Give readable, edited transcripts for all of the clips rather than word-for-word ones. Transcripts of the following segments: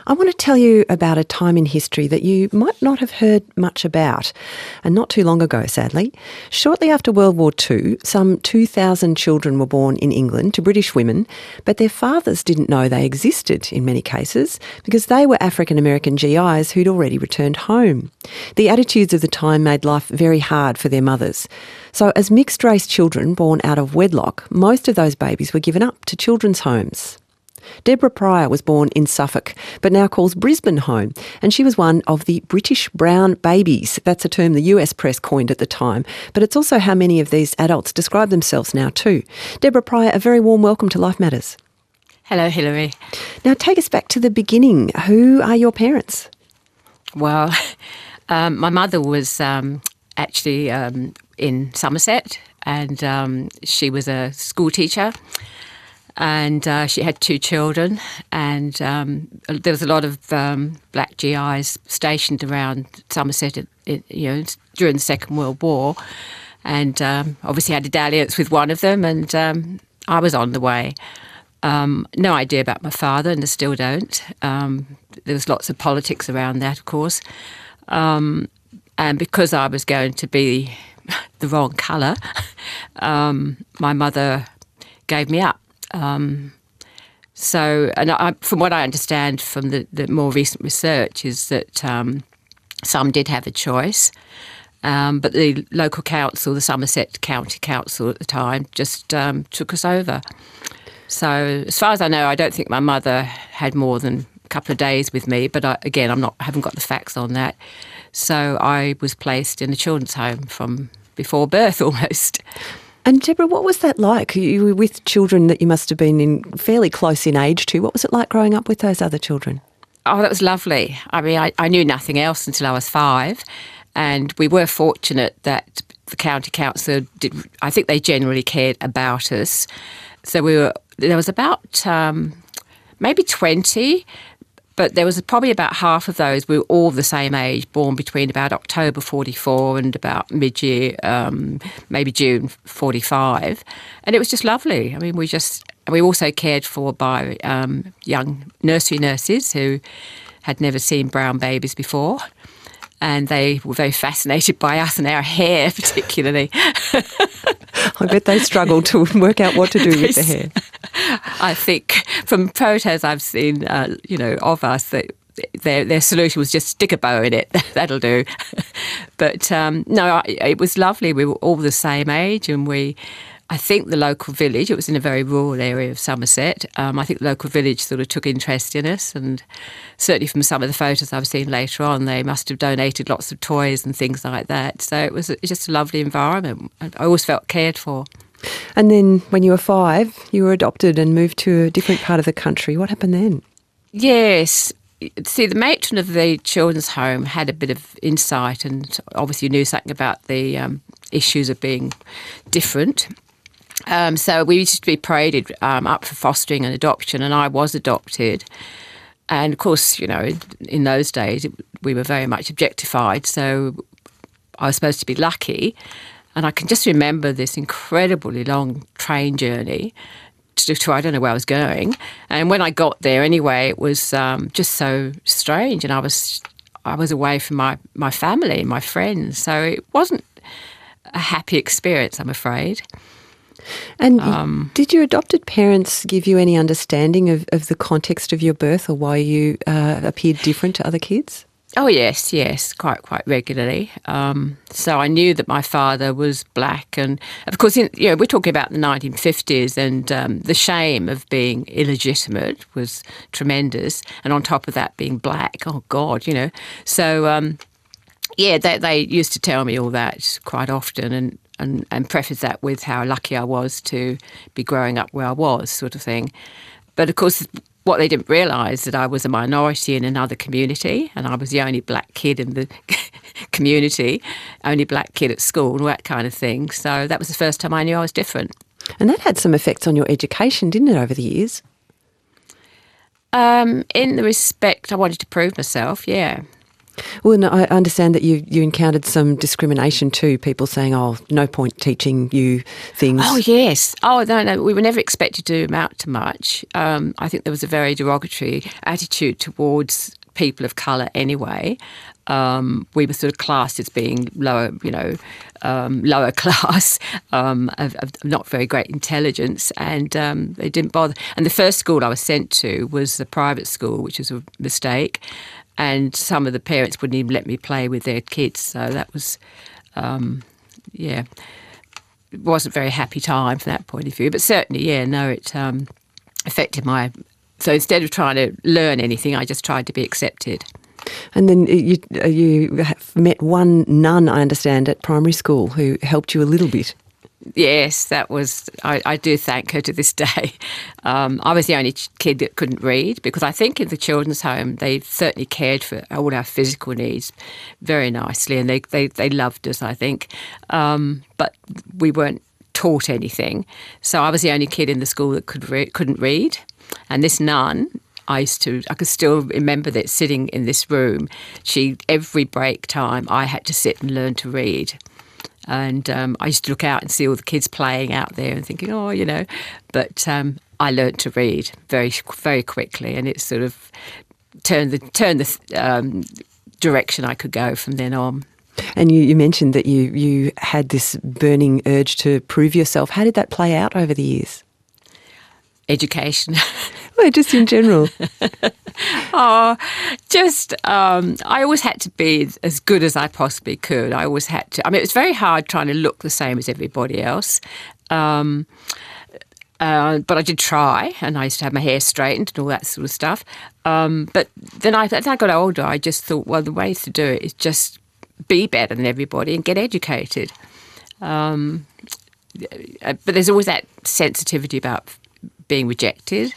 I want to tell you about a time in history that you might not have heard much about, and not too long ago, sadly. Shortly after World War II, some 2,000 children were born in England to British women, but their fathers didn't know they existed in many cases because they were African American GIs who'd already returned home. The attitudes of the time made life very hard for their mothers. So as mixed-race children born out of wedlock, most of those babies were given up to children's homes. Deborah Pryor was born in Suffolk, but now calls Brisbane home, and she was one of the British brown babies. That's a term the US press coined at the time, but it's also how many of these adults describe themselves now too. Deborah Pryor, a very warm welcome to Life Matters. Hello, Hilary. Now take us back to the beginning. Who are your parents? Well, my mother was actually in Somerset, and she was a school teacher. And she had 2 children, and there was a lot of black GIs stationed around Somerset, during the Second World War, and obviously had a dalliance with one of them, and I was on the way. No idea about my father, and I still don't. There was lots of politics around that, of course, and because I was going to be the wrong colour, my mother gave me up. From what I understand from the more recent research is that some did have a choice, but the local council, the Somerset County Council at the time, just took us over. So as far as I know, I don't think my mother had more than a couple of days with me, but I haven't got the facts on that. So I was placed in a children's home from before birth almost. And Deborah, what was that like? You were with children that you must have been fairly close in age to. What was it like growing up with those other children? Oh, that was lovely. I mean, I knew nothing else until I was 5, and we were fortunate that the county council did. I think they generally cared about us. So there was about maybe 20. But there was probably about half of those we were all the same age, born between about October 44 and about mid-year, maybe June 45. And it was just lovely. I mean, we also cared for by young nursery nurses who had never seen brown babies before. And they were very fascinated by us and our hair particularly. I bet they struggled to work out what to do with the hair. I think from photos I've seen, of us, that their solution was just stick a bow in it. That'll do. But no, it was lovely. We were all the same age, and I think the local village, it was in a very rural area of Somerset, I think the local village sort of took interest in us, and certainly from some of the photos I've seen later on, they must have donated lots of toys and things like that. So it was just a lovely environment. I always felt cared for. And then when you were 5, you were adopted and moved to a different part of the country. What happened then? Yes. See, the matron of the children's home had a bit of insight and obviously knew something about the issues of being different. So we used to be paraded up for fostering and adoption, and I was adopted. And of course, in those days, we were very much objectified, so I was supposed to be lucky. And I can just remember this incredibly long train journey to I don't know where I was going. And when I got there anyway, it was just so strange, and I was away from my family, my friends. So it wasn't a happy experience, I'm afraid. And did your adopted parents give you any understanding of the context of your birth or why you appeared different to other kids? Oh, yes, quite regularly. So I knew that my father was black, and of course, we're talking about the 1950s, and the shame of being illegitimate was tremendous, and on top of that, being black. Oh God, So they used to tell me all that quite often, and preface that with how lucky I was to be growing up where I was, sort of thing. But of course, what they didn't realise that I was a minority in another community, and I was the only black kid in the community, only black kid at school, and all that kind of thing. So that was the first time I knew I was different. And that had some effects on your education, didn't it, over the years? In the respect I wanted to prove myself, yeah. Well, no, I understand that you encountered some discrimination too, people saying, oh, no point teaching you things. Oh, yes. Oh, no, we were never expected to amount to much. I think there was a very derogatory attitude towards people of colour anyway. We were sort of classed as being lower, lower class, of not very great intelligence, and they didn't bother. And the first school I was sent to was a private school, which was a mistake. And some of the parents wouldn't even let me play with their kids. So that was, it wasn't a very happy time from that point of view. But certainly, it affected my... So instead of trying to learn anything, I just tried to be accepted. And then you met one nun, I understand, at primary school who helped you a little bit. Yes, that was, I do thank her to this day. I was the only kid that couldn't read, because I think in the children's home they certainly cared for all our physical needs very nicely, and they loved us, I think. But we weren't taught anything. So I was the only kid in the school that couldn't read. And this nun, I could still remember that sitting in this room, every break time I had to sit and learn to read. And I used to look out and see all the kids playing out there and thinking, but I learnt to read very, very quickly, and it sort of turned the direction I could go from then on. And you mentioned that you had this burning urge to prove yourself. How did that play out over the years? Education. Well, just in general. I always had to be as good as I possibly could. I always had to. I mean, it was very hard trying to look the same as everybody else. But I did try, and I used to have my hair straightened and all that sort of stuff. But then as I got older, I just thought, well, the way to do it is just be better than everybody and get educated. But there's always that sensitivity about being rejected.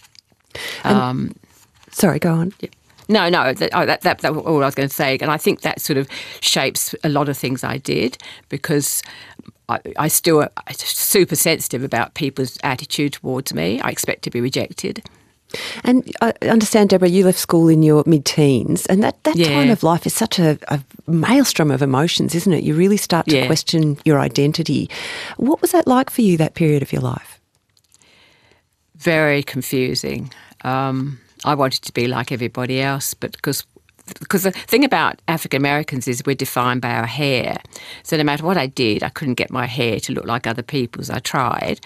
Sorry, go on. Yeah. No, that's all I was going to say. And I think that sort of shapes a lot of things I did, because I'm super sensitive about people's attitude towards me. I expect to be rejected. And I understand, Deborah, you left school in your mid-teens, and that time of life is such a maelstrom of emotions, isn't it? You really start to question your identity. What was that like for you, that period of your life? Very confusing. I wanted to be like everybody else, but because the thing about African Americans is we're defined by our hair. So no matter what I did, I couldn't get my hair to look like other people's. I tried.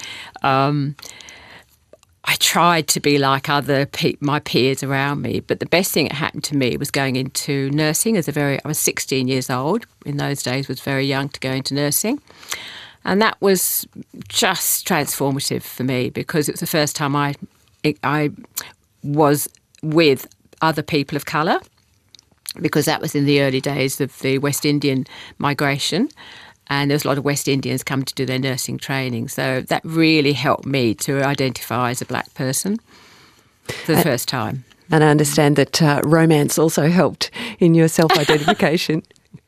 I tried to be like my peers around me, but the best thing that happened to me was going into nursing. I was 16 years old. In those days, was very young to go into nursing. And that was just transformative for me, because it was the first time I was with other people of colour, because that was in the early days of the West Indian migration, and there was a lot of West Indians come to do their nursing training. So that really helped me to identify as a black person for the first time. And I understand that romance also helped in your self-identification.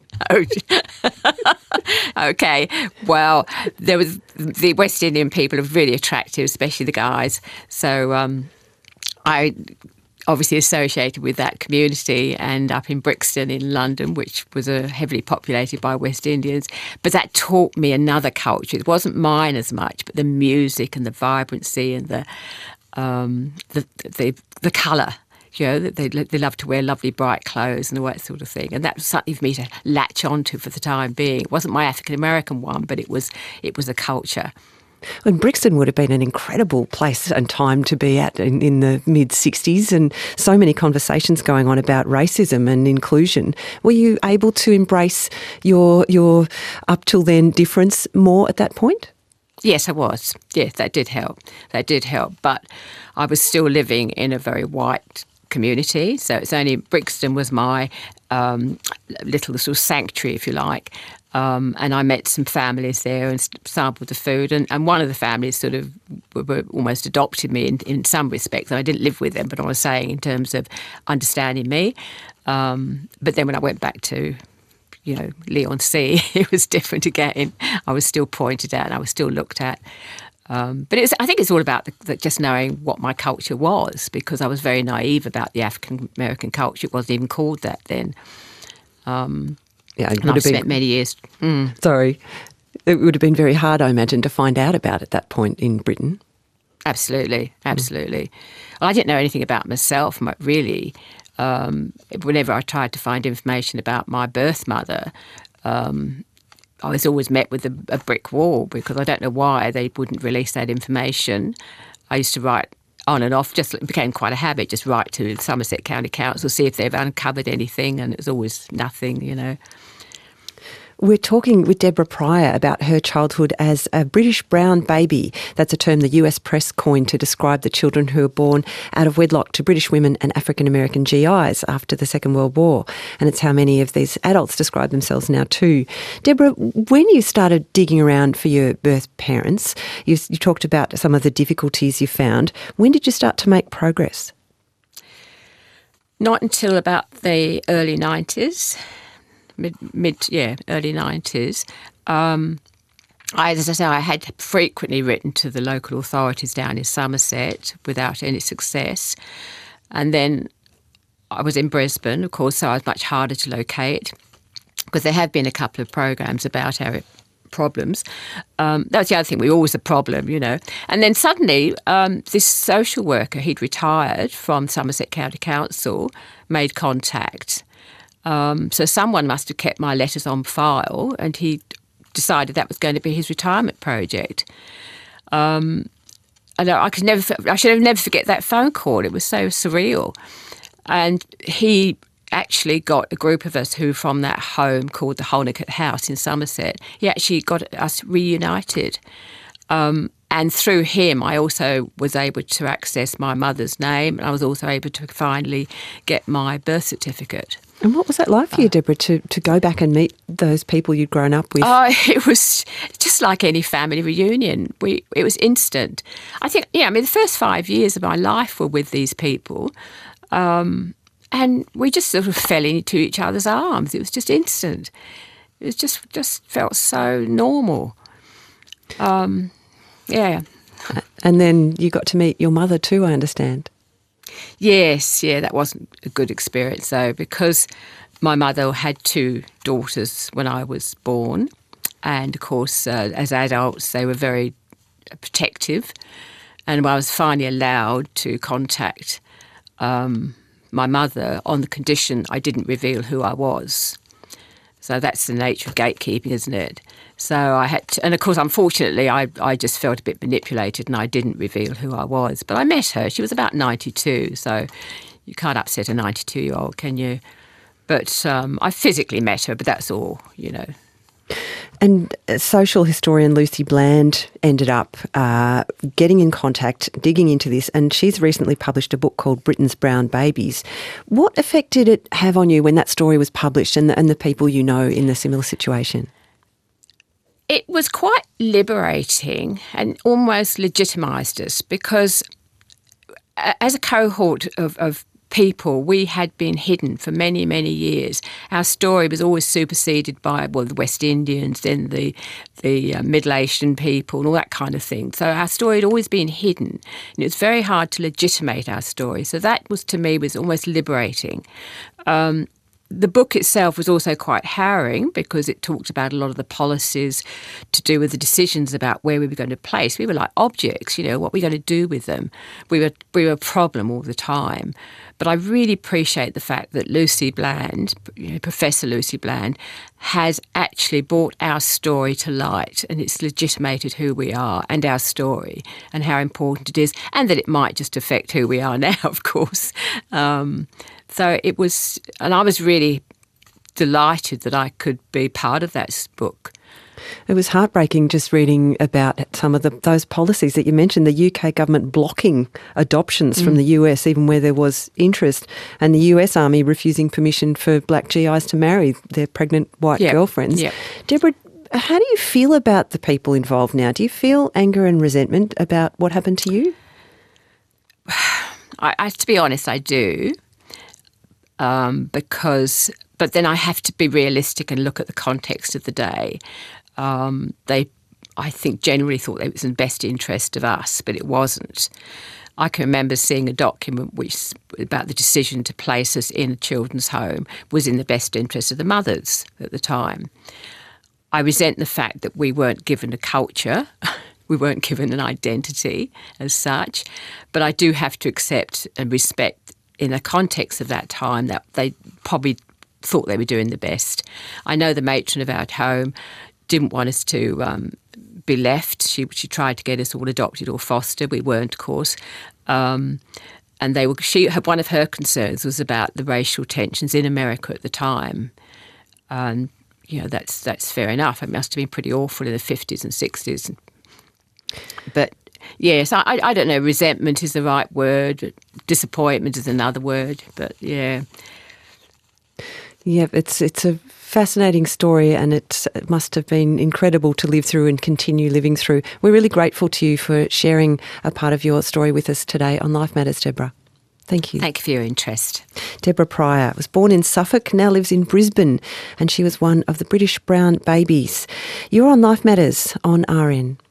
Okay. Well, there was the West Indian people are really attractive, especially the guys. So I obviously associated with that community, and up in Brixton in London, which was heavily populated by West Indians. But that taught me another culture. It wasn't mine as much, but the music and the vibrancy and the colour. You know, they love to wear lovely bright clothes and all that sort of thing. And that was something for me to latch onto for the time being. It wasn't my African-American one, but it was a culture. And Brixton would have been an incredible place and time to be at in the mid-60s, and so many conversations going on about racism and inclusion. Were you able to embrace your up till then difference more at that point? Yes, I was. Yes, that did help. But I was still living in a very white community, so it's only Brixton was my little sort of sanctuary, if you like. And I met some families there and sampled the food. And one of the families sort of almost adopted me in some respects. And I didn't live with them, but I was saying in terms of understanding me. But then when I went back to, Leon C, it was different again. I was still pointed at and I was still looked at. But I think it's all about just knowing what my culture was, because I was very naive about the African American culture. It wasn't even called that then. Yeah, it And I've spent many years. Sorry. It would have been very hard, I imagine, to find out about at that point in Britain. Absolutely. Well, I didn't know anything about myself, really. Whenever I tried to find information about my birth mother, I was always met with a brick wall because I don't know why they wouldn't release that information. I used to write on and off, it became quite a habit, just write to the Somerset County Council, see if they've uncovered anything, and it was always nothing. We're talking with Deborah Pryor about her childhood as a British brown baby. That's a term the US press coined to describe the children who were born out of wedlock to British women and African American GIs after the Second World War. And it's how many of these adults describe themselves now too. Deborah, when you started digging around for your birth parents, you talked about some of the difficulties you found. When did you start to make progress? Not until about the early 90s. Early 90s. As I say, I had frequently written to the local authorities down in Somerset without any success. And then I was in Brisbane, of course, so I was much harder to locate because there have been a couple of programs about our problems. That was the other thing, we were always a problem, And then suddenly this social worker, he'd retired from Somerset County Council, made contact. So someone must have kept my letters on file, and he decided that was going to be his retirement project. And I should never forget that phone call. It was so surreal. And he actually got a group of us who from that home called the Holnicket House in Somerset, he actually got us reunited. And through him, I also was able to access my mother's name, and I was also able to finally get my birth certificate. And what was that like for you, Deborah, to go back and meet those people you'd grown up with? It was just like any family reunion. It was instant. I think, the first 5 years of my life were with these people, and we just sort of fell into each other's arms. It was just instant. It was just felt so normal. Yeah. And then you got to meet your mother too, I understand. Yes, that wasn't a good experience though, because my mother had 2 daughters when I was born, and of course as adults they were very protective, and I was finally allowed to contact my mother on the condition I didn't reveal who I was. So that's the nature of gatekeeping, isn't it? So I had to, and of course, unfortunately, I just felt a bit manipulated and I didn't reveal who I was. But I met her. She was about 92, so you can't upset a 92-year-old, can you? But I physically met her, but that's all. And social historian Lucy Bland ended up getting in contact, digging into this, and she's recently published a book called Britain's Brown Babies. What effect did it have on you when that story was published and the people you know in a similar situation? It was quite liberating and almost legitimised us because as a cohort of people, we had been hidden for many, many years. Our story was always superseded by, the West Indians, then the Middle Asian people and all that kind of thing. So our story had always been hidden, and it was very hard to legitimate our story. So that was, to me, was almost liberating. The book itself was also quite harrowing because it talked about a lot of the policies to do with the decisions about where we were going to place. We were like objects, what were we going to do with them? We were a problem all the time. But I really appreciate the fact that Lucy Bland, Professor Lucy Bland, has actually brought our story to light, and it's legitimated who we are and our story and how important it is, and that it might just affect who we are now, of course. So it was, and I was really delighted that I could be part of that book. It was heartbreaking just reading about some of those policies that you mentioned, the UK government blocking adoptions from the US, even where there was interest, and the US Army refusing permission for black GIs to marry their pregnant white girlfriends. Yep. Deborah, how do you feel about the people involved now? Do you feel anger and resentment about what happened to you? To be honest, I do. But then I have to be realistic and look at the context of the day. They, I think, generally thought it was in the best interest of us, but it wasn't. I can remember seeing a document which about the decision to place us in a children's home was in the best interest of the mothers at the time. I resent the fact that we weren't given a culture, we weren't given an identity as such, but I do have to accept and respect in the context of that time that they probably thought they were doing the best. I know the matron of our home didn't want us to be left. She tried to get us all adopted or fostered. We weren't, of course. And one of her concerns was about the racial tensions in America at the time. And that's fair enough. It must have been pretty awful in the 50s and 60s. But yes, I don't know. Resentment is the right word. Disappointment is another word. But yeah. Yeah, it's a fascinating story, and it must have been incredible to live through and continue living through. We're really grateful to you for sharing a part of your story with us today on Life Matters, Deborah. Thank you. Thank you for your interest. Deborah Pryor was born in Suffolk, now lives in Brisbane, and she was one of the British brown babies. You're on Life Matters on RN.